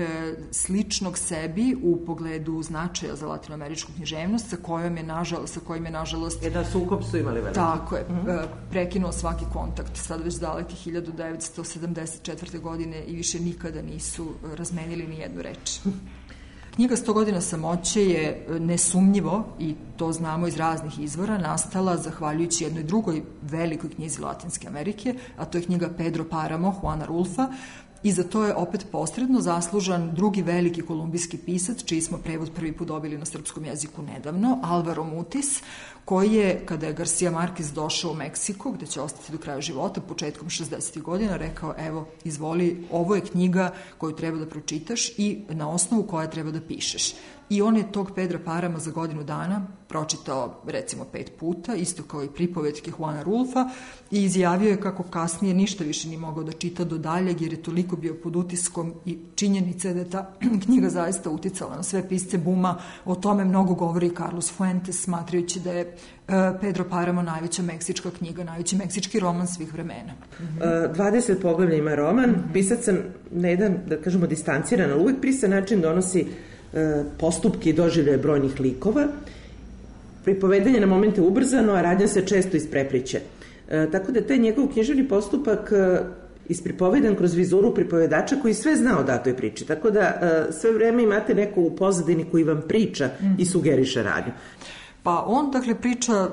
sličnog sebi u pogledu značaja za latinoameričku književnost sa kojom je nažalost, sa kojim je nažalost jedan sukob su imali veliki. Tako je, mm-hmm. prekinuo svaki kontakt sad već daleke hiljadu devetsto sedamdeset četvrte godine i više nikada nisu razmenili ni jednu reč. Knjiga sto godina samoće je nesumnjivo, i to znamo iz raznih izvora, nastala zahvaljujući jednoj drugoj velikoj knjizi Latinske Amerike, a to je knjiga Pedro Paramo, Juana Rulfa, i za to je opet posredno zaslužan drugi veliki kolumbijski pisac, čiji smo prevod prvi put dobili na srpskom jeziku nedavno, Alvaro Mutis, koji je, kada je Garcia Marquez došao u Meksiko, gde će ostati do kraja života, početkom šezdesetih godina, rekao, evo, izvoli, ovo je knjiga koju treba da pročitaš i na osnovu koja treba da pišeš. I on je tog Pedra Parama za godinu dana pročitao recimo pet puta, isto kao i pripovetke Juana Rulfa, i izjavio je kako kasnije ništa više nije mogao da čita do daljeg, jer je toliko bio pod utiskom i činjenica je da je ta knjiga zaista uticala na sve pisce buma. O tome mnogo govori Carlos Fuentes, smatrajući da je Pedro Paramo najveća meksička knjiga, najveći meksički roman svih vremena. dvadeset poglavlja ima roman, pisac sam na jedan, da kažemo, distanciran, ali uvek prisan način donosi postupke i doživljaje brojnih likova. Pripovedanje na momente ubrzano, a radnja se često isprepliće. E, tako da taj njegov književni postupak e, ispripovedan kroz vizuru pripovedača koji sve zna o datoj priči. Tako da e, sve vreme imate neko u pozadini koji vam priča i sugeriše radnju. Pa on, dakle, priča,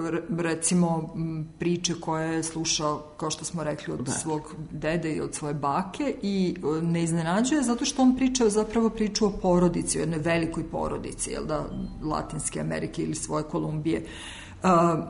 recimo, priče koje je slušao, kao što smo rekli, od svog dede i od svoje bake i ne iznenađuje zato što on priča zapravo priču o porodici, o jednoj velikoj porodici, jel da, Latinske Amerike ili svoje Kolumbije. Uh,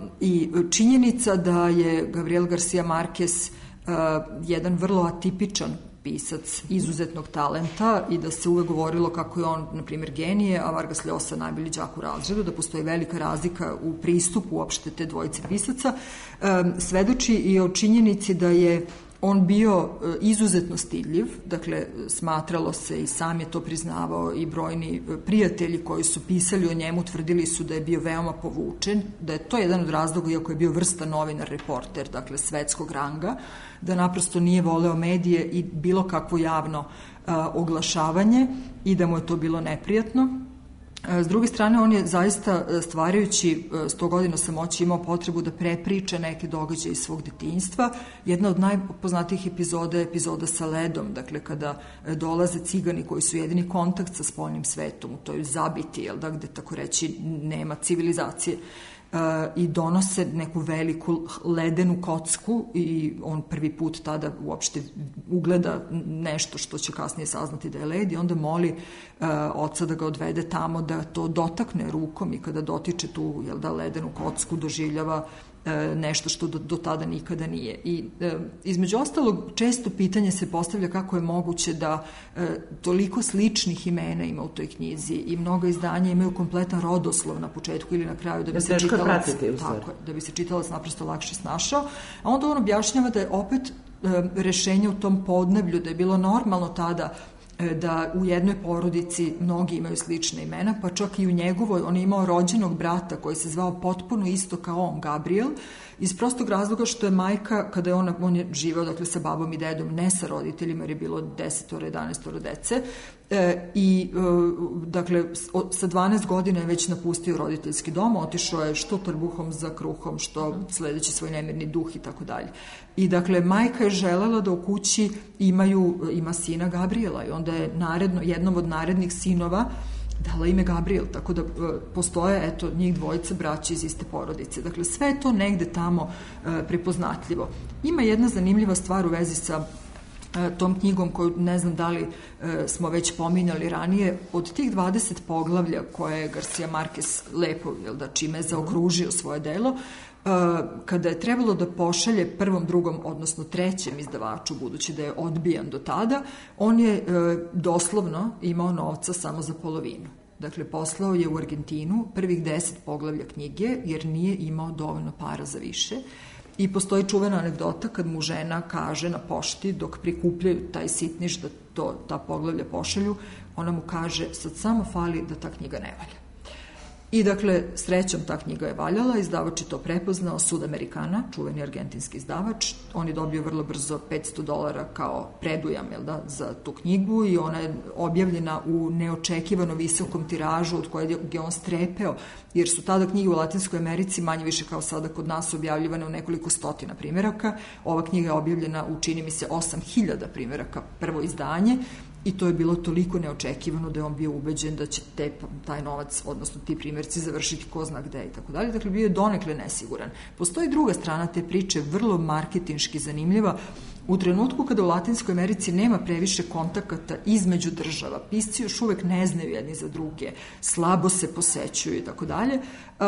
I činjenica da je Gabriel Garcia Marquez uh, jedan vrlo atipičan pisac izuzetnog talenta i da se uvek govorilo kako je on, na primjer, genije, a Vargas Llosa najbolji đak u razredu, da postoji velika razlika u pristupu uopšte te dvojice pisaca, svedoči i o činjenici da je on bio izuzetno stidljiv, dakle, smatralo se i sam je to priznavao i brojni prijatelji koji su pisali o njemu tvrdili su da je bio veoma povučen, da je to jedan od razloga, iako je bio vrsta novinar, reporter, dakle, svetskog ranga, da naprosto nije voleo medije i bilo kakvo javno a, oglašavanje i da mu je to bilo neprijatno. S druge strane, on je zaista, stvarajući sto godina samoće, imao potrebu da prepriča neke događaje iz svog detinjstva. Jedna od najpoznatijih epizoda je epizoda sa ledom, dakle, kada dolaze cigani koji su jedini kontakt sa spoljnim svetom, u toj zabiti, jel da, gde, tako reći, nema civilizacije. I donose neku veliku ledenu kocku i on prvi put tada uopšte ugleda nešto što će kasnije saznati da je led i onda moli uh, oca da ga odvede tamo da to dotakne rukom i kada dotiče tu, jel da, ledenu kocku doživljava nešto što do, do tada nikada nije. I e, između ostalog, često pitanje se postavlja kako je moguće da e, toliko sličnih imena ima u toj knjizi i mnoga izdanja imaju kompletan rodoslov na početku ili na kraju da bi se čitalac, tako, da bi se čitalac naprosto lakše snašao. A onda on objašnjava da je opet e, rešenje u tom podneblju, da je bilo normalno tada da u jednoj porodici mnogi imaju slične imena, pa čak i u njegovoj, on je imao rođenog brata koji se zvao potpuno isto kao on, Gabriel, iz prostog razloga što je majka, kada je on, on je živao, dakle, sa babom i dedom, ne sa roditeljima, jer je bilo desetoro, jedanaestoro dece, e, i, e, dakle, sa dvanaest godina je već napustio roditeljski dom, otišao je što trbuhom za kruhom, što sledeći svoj nemirni duh i tako dalje. I, dakle, majka je želela da u kući imaju, ima sina Gabriela i onda je naredno, jednom od narednih sinova dala ime Gabriel, tako da e, postoje, eto, njih dvojica braća iz iste porodice. Dakle, sve je to negde tamo e, prepoznatljivo. Ima jedna zanimljiva stvar u vezi sa tom knjigom koju ne znam da li e, smo već pominjali ranije, od tih dvadeset poglavlja koje je Garcia Marquez lepo, jel da, čime je zaokružio svoje delo, e, kada je trebalo da pošalje prvom, drugom, odnosno trećem izdavaču, budući da je odbijan do tada, on je e, doslovno imao novca samo za polovinu. Dakle, poslao je u Argentinu prvih deset poglavlja knjige, jer nije imao dovoljno para za više. I postoji čuvena anegdota kad mu žena kaže na pošti, dok prikupljaju taj sitniš da to, ta poglavlja pošalju, ona mu kaže, sad samo fali da ta knjiga ne valja. I dakle, srećom ta knjiga je valjala, izdavač je to prepoznao, Sudamericana, čuveni argentinski izdavač, on je dobio vrlo brzo petsto dolara kao predujam, jel da, za tu knjigu, i ona je objavljena u neočekivano visokom tiražu od kojeg je on strepeo, jer su tada knjige u Latinskoj Americi manje više kao sada kod nas objavljivane u nekoliko stotina primjeraka. Ova knjiga je objavljena u, čini mi se, osam hiljada primjeraka, prvo izdanje, i to je bilo toliko neočekivano da je on bio ubeđen da će te, taj novac, odnosno ti primjerci, završiti ko zna gde i tako dalje. Dakle, bio je donekle nesiguran. Postoji druga strana te priče, vrlo marketinški zanimljiva. U trenutku kada u Latinskoj Americi nema previše kontakata između država, pisci još uvek ne znaju jedni za druge, slabo se posećuju i tako dalje,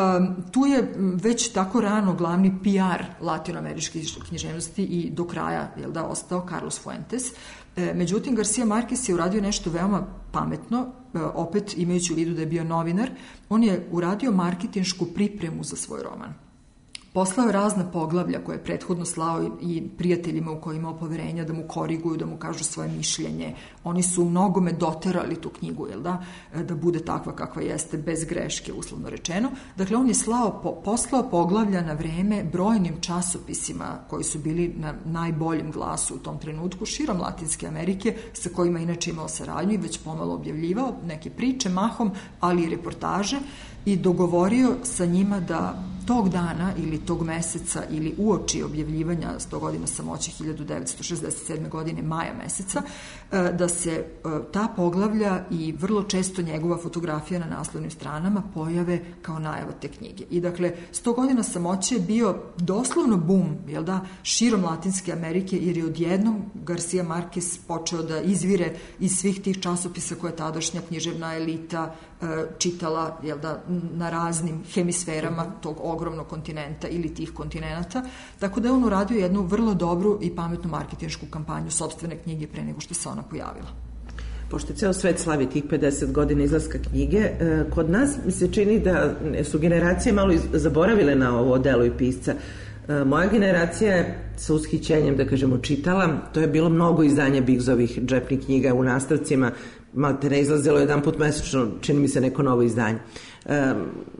tu je već tako rano glavni P R latinoameričke književnosti i do kraja, jel da, ostao Carlos Fuentes. Međutim, Garcia Marquez je uradio nešto veoma pametno, opet imajući u vidu da je bio novinar. On je uradio marketinšku pripremu za svoj roman. Poslao je razna poglavlja koje je prethodno slao i prijateljima u kojima imao poverenja da mu koriguju, da mu kažu svoje mišljenje. Oni su mnogome doterali tu knjigu, jel da, da bude takva kakva jeste, bez greške, uslovno rečeno. Dakle, on je slao, poslao poglavlja na vreme brojnim časopisima koji su bili na najboljem glasu u tom trenutku, širom Latinske Amerike, sa kojima inače imao saradnju i već pomalo objavljivao neke priče mahom, ali i reportaže, i dogovorio sa njima da tog dana ili tog meseca ili uoči objavljivanja sto godina samoće hiljadu devetsto šezdeset sedme. godine, maja meseca, da se ta poglavlja i vrlo često njegova fotografija na naslovnim stranama pojave kao najava te knjige. I dakle, sto godina samoće je bio doslovno bum, jel da, širom Latinske Amerike, jer je odjednom Garcia Marquez počeo da izvire iz svih tih časopisa koje tadašnja književna elita čitala, jel da, na raznim hemisferama tog ogromnog kontinenta ili tih kontinenta, tako da je on uradio jednu vrlo dobru i pametnu marketinšku kampanju sopstvene knjige pre nego što se ona pojavila. Pošto ceo svet slavi tih pedeset godina izlaska knjige, kod nas mi se čini da su generacije malo zaboravile na ovo delo i pisca. Moja generacija je sa ushićenjem, da kažemo, čitala. To je bilo mnogo izdanja Biggsovih džepnih knjiga u nastavcima. Malte ne izlazilo jedan put mesečno, čini mi se, neko novo izdanje. E,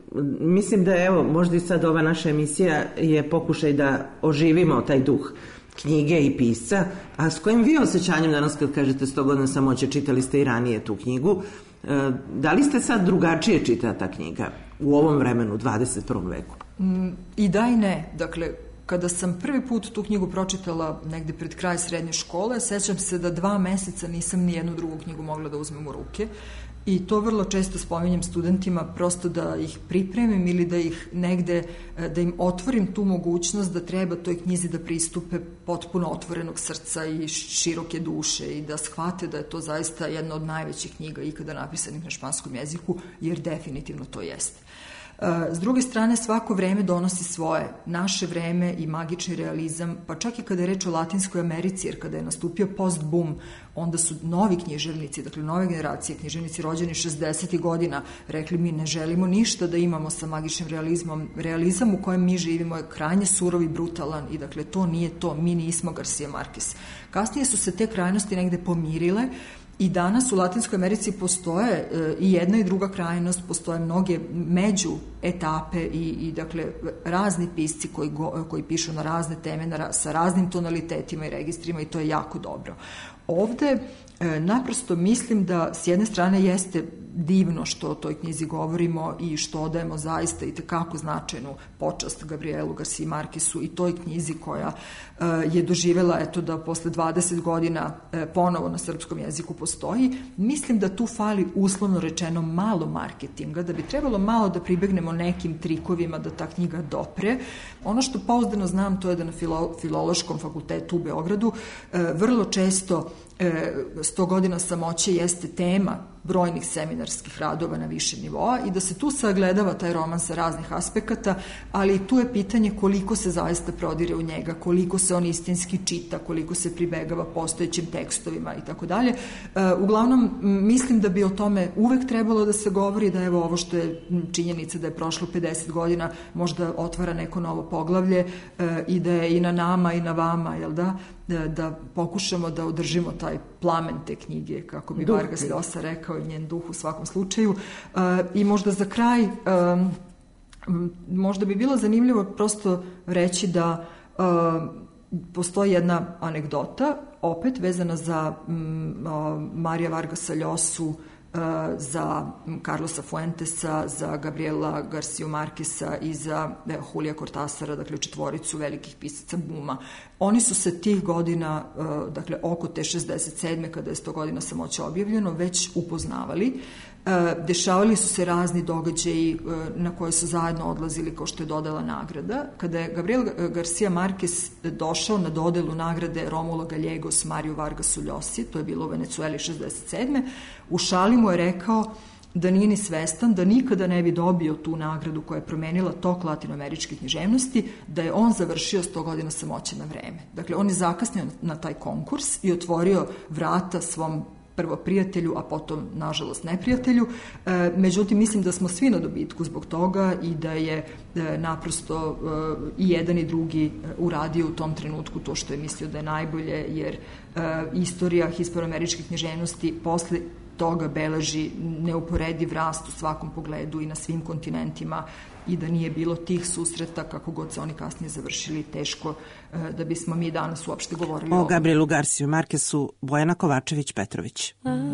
mislim da je, evo, možda i sad ova naša emisija je pokušaj da oživimo taj duh knjige i pisca. A s kojim vi osjećanjem danas, kad kažete sto godina samoće, čitali ste i ranije tu knjigu, e, da li ste sad drugačije čitala ta knjiga u ovom vremenu, dvadeset prvom veku? Mm, I da i ne. Dakle, kada sam prvi put tu knjigu pročitala negde pred kraj srednje škole, sećam se da dva meseca nisam ni jednu drugu knjigu mogla da uzmem u ruke, i to vrlo često spominjem studentima, prosto da ih pripremim ili da ih negde, da im otvorim tu mogućnost da treba toj knjizi da pristupe potpuno otvorenog srca i široke duše i da shvate da je to zaista jedna od najvećih knjiga ikada napisanih na španskom jeziku, jer definitivno to jeste. S druge strane, svako vreme donosi svoje. Naše vreme i magični realizam, pa čak i kada je reč o Latinskoj Americi, jer kada je nastupio post-boom, onda su novi književnici, dakle nove generacije, književnici rođeni šezdesetih godina, rekli mi ne želimo ništa da imamo sa magičnim realizmom. Realizam u kojem mi živimo je krajnje surov i brutalan i dakle to nije to, mi nismo Garcia Marquez. Kasnije su se te krajnosti negde pomirile, i danas u Latinskoj Americi postoje e, i jedna i druga krajnost, postoje mnoge među etape i, i dakle razni pisci koji, go, koji pišu na razne teme, na, sa raznim tonalitetima i registrima, i to je jako dobro. Ovde e, naprosto mislim da s jedne strane jeste divno što o toj knjizi govorimo i što odajemo zaista i tekako značajnu počast Gabrielu Garciji Markesu i toj knjizi koja e, je doživela eto da posle dvadeset godina e, ponovo na srpskom jeziku postoji. Mislim da tu fali uslovno rečeno malo marketinga, da bi trebalo malo da pribegnemo nekim trikovima da ta knjiga dopre. Ono što pouzdano znam to je da na filo, Filološkom fakultetu u Beogradu e, vrlo često sto godina samoće jeste tema brojnih seminarskih radova na više nivoa i da se tu sagledava taj roman sa raznih aspekata, ali i tu je pitanje koliko se zaista prodire u njega, koliko se on istinski čita, koliko se pribegava postojećim tekstovima i tako dalje. Uglavnom, mislim da bi o tome uvek trebalo da se govori, da evo ovo što je činjenica da je prošlo pedeset godina možda otvara neko novo poglavlje i da je i na nama i na vama, jel da, da, da pokušamo da održimo taj plamen te knjige, kako bi Vargas Llosa rekao, i njen duh u svakom slučaju. Uh, I možda za kraj, um, možda bi bilo zanimljivo prosto reći da uh, postoji jedna anegdota, opet vezana za um, uh, Marija Vargasa Llosu, za Carlosa Fuentesa, za Gabriela Garciju Markesa i za Julija Cortasara, dakle četvoricu velikih pisaca buma. Oni su se tih godina, dakle oko te šezdeset sedme kada je sto godina samoće objavljeno, već upoznavali. Dešavali su se razni događaji na koje su zajedno odlazili, kao što je dodela nagrada. Kada je Gabriel Garcia Marquez došao na dodelu nagrade Romulo Gallegos Mariju Vargasu Llosi, to je bilo u Venecueli šezdeset sedme, u šali mu je rekao da nije ni svestan, da nikada ne bi dobio tu nagradu koja je promenila tok latinoameričke književnosti, da je on završio sto godina samoće na vreme. Dakle, on je zakasnio na taj konkurs i otvorio vrata svom prvo prijatelju, a potom, nažalost, neprijatelju. E, međutim, mislim da smo svi na dobitku zbog toga i da je e, naprosto e, i jedan i drugi e, uradio u tom trenutku to što je mislio da je najbolje, jer e, istorija hispanoameričke književnosti posle toga beleži neuporediv rast u svakom pogledu i na svim kontinentima, i da nije bilo tih susreta, kako god se oni kasnije završili, teško da bismo mi danas uopšte govorili o... O Gabrielu Garciju Markesu, Bojana Kovačević-Petrović.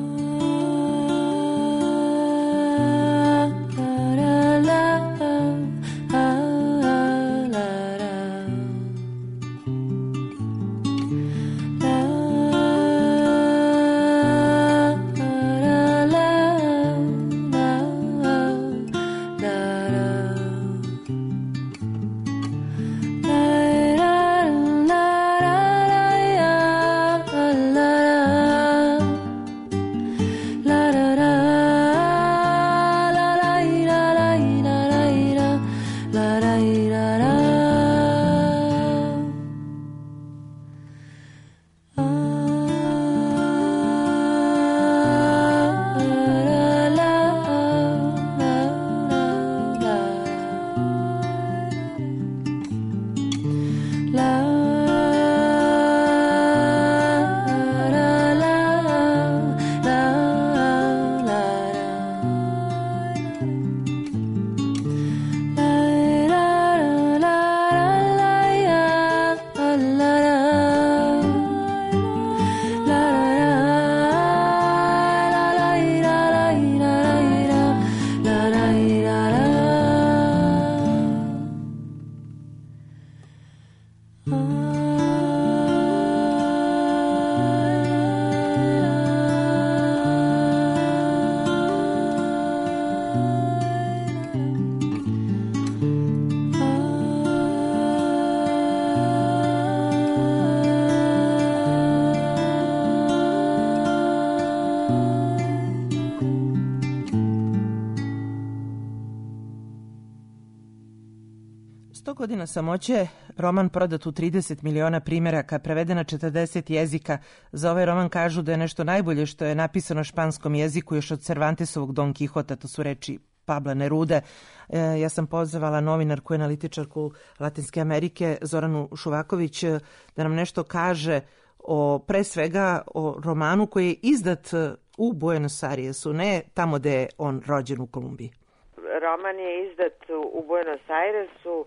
sto godina samoće, roman prodat u trideset miliona primeraka, preveden na četrdeset jezika. Za ovaj roman kažu da je nešto najbolje što je napisano na španskom jeziku još od Cervantesovog Don Quixota, to su reči Pabla Nerude. E, ja sam pozvala novinarku i analitičarku Latinske Amerike Zoranu Šuvaković da nam nešto kaže o, pre svega, o romanu koji je izdat u Buenos Airesu, ne tamo gde je on rođen u Kolumbiji. Roman je izdat u Buenos Airesu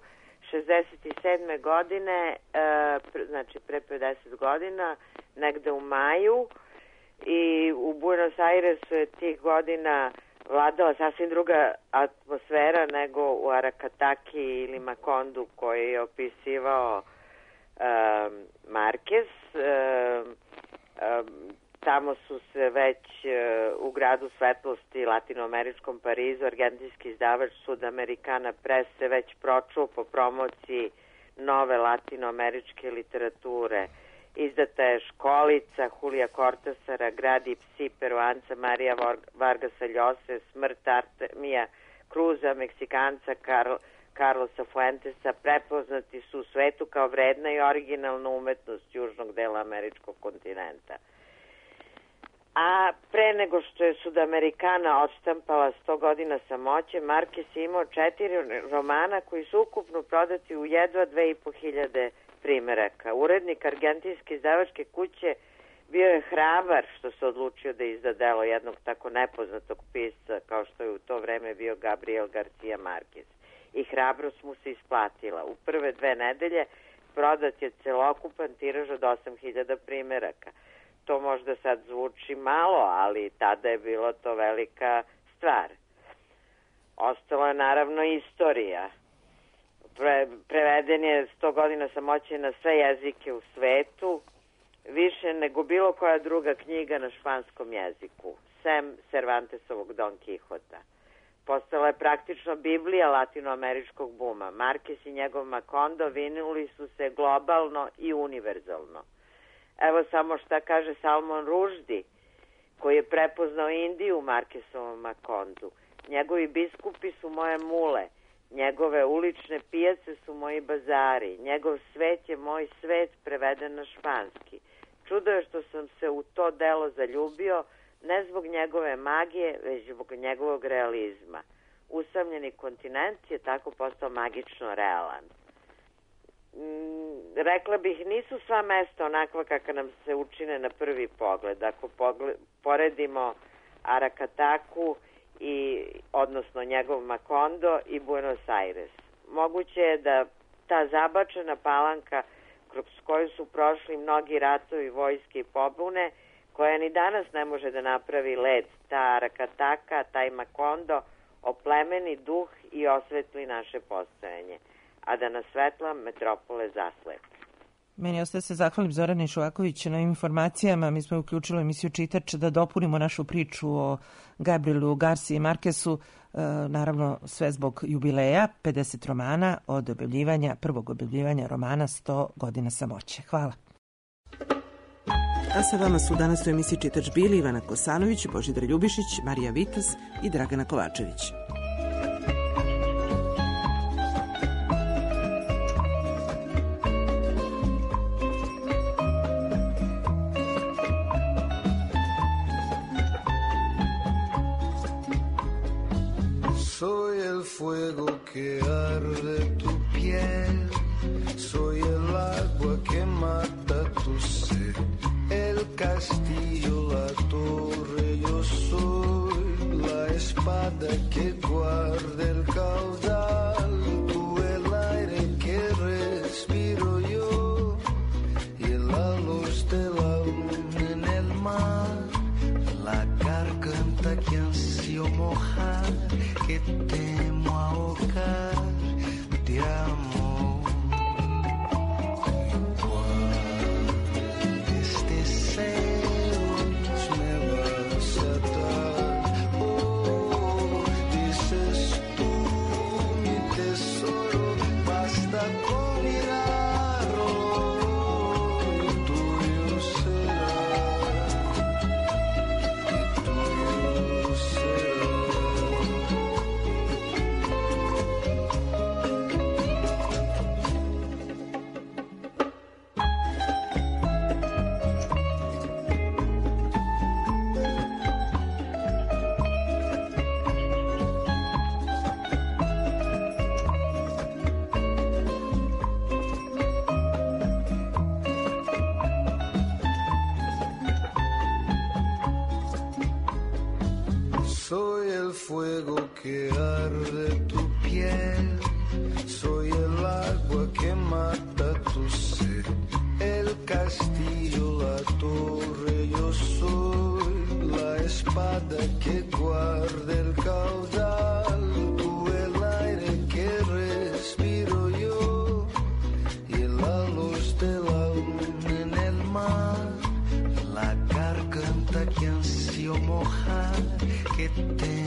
šezdeset sedme godine, znači pre pedeset godina, negde u maju, i u Buenos Airesu je tih godina vladala sasvim druga atmosfera nego u Arakataki ili Makondu koji je opisivao um, Marquez. Um, um, tamo su se već uh, u gradu svetlosti, latinoameričkom Parizu, argentinski izdavač Sudamericana Press se već pročuo po promociji nove latinoameričke literature. Izdata je Školica Julija Cortasara, Grad i psi Peruanca Marija Vargasa Ljose, Smrt Artemija Cruza, Meksikanca Karl, Carlosa Fuentesa. Prepoznati su u svetu kao vredna i originalna umetnost južnog dela američkog kontinenta. A pre nego što je Sudamericana odštampala sto godina samoće, Marquez je imao četiri romana koji su ukupno prodati u jedva dve i po hiljade primeraka. Urednik argentinske izdavačke kuće bio je hrabar što se odlučio da izda delo jednog tako nepoznatog pisca kao što je u to vreme bio Gabriel Garcia Marquez. I hrabrost mu se isplatila. U prve dve nedelje prodat je celokupan tiraž od osam hiljada primeraka. To možda sad zvuči malo, ali tada je bilo to velika stvar. Ostalo je naravno istorija. Pre, preveden je sto godina samoće na sve jezike u svetu, više nego bilo koja druga knjiga na španskom jeziku, sem Cervantesovog Don Quixota. Postala je praktično Biblija latinoameričkog buma. Marquez i njegov Macondo vinuli su se globalno i univerzalno. Evo samo šta kaže Salman Rushdie, koji je prepoznao Indiju u Marquezovom Macondu. Njegovi biskupi su moje mule, njegove ulične pijace su moji bazari, njegov svet je moj svet preveden na španski. Čudo je što sam se u to delo zaljubio, ne zbog njegove magije, već zbog njegovog realizma. Usamljeni kontinent je tako postao magično realan. Mm, rekla bih, nisu sva mesta onakva kakva nam se učine na prvi pogled. Ako pogled, poredimo Arakataku, i, odnosno njegov Macondo i Buenos Aires. Moguće je da ta zabačena palanka kroz koju su prošli mnogi ratovi, vojske i pobune, koja ni danas ne može da napravi led, ta Arakataka, taj Macondo, oplemeni duh i osvetli naše postojanje, a da nas svetla metropole zaslepi. Meni ostaje se zahvalim Zorani Šovaković na informacijama. Mi smo uključili emisiju Čitač da dopunimo našu priču o Gabrielu Garciji Marquezu, e, naravno sve zbog jubileja, pedeset romana od objavljivanja, prvog objavljivanja romana sto godina samoće. Hvala. A sa vama su danas u emisiji Čitač bili Ivana Kosanović, Božidar Ljubišić, Marija Vitas i Dragana Kovačević. Soy el fuego que arde tu piel, soy el agua que mata tu sed, el castillo, la torre, yo soy la espada que guarda el caudal, tú el aire que respiro yo y la luz de la luna en el mar, la garganta que ansío mojar, que temo ahogar de amor. Igual este celos me vas a dar. Oh, dices tú, mi tesoro, basta con mirarlo y tuyo será, y tuyo será. Soy el fuego que arde tu piel, soy el agua torre, yo soy la espada que guarda el caudal, tú el aire que respiro yo y la luz de la luna en el mar, la garganta que ansio mojar, que te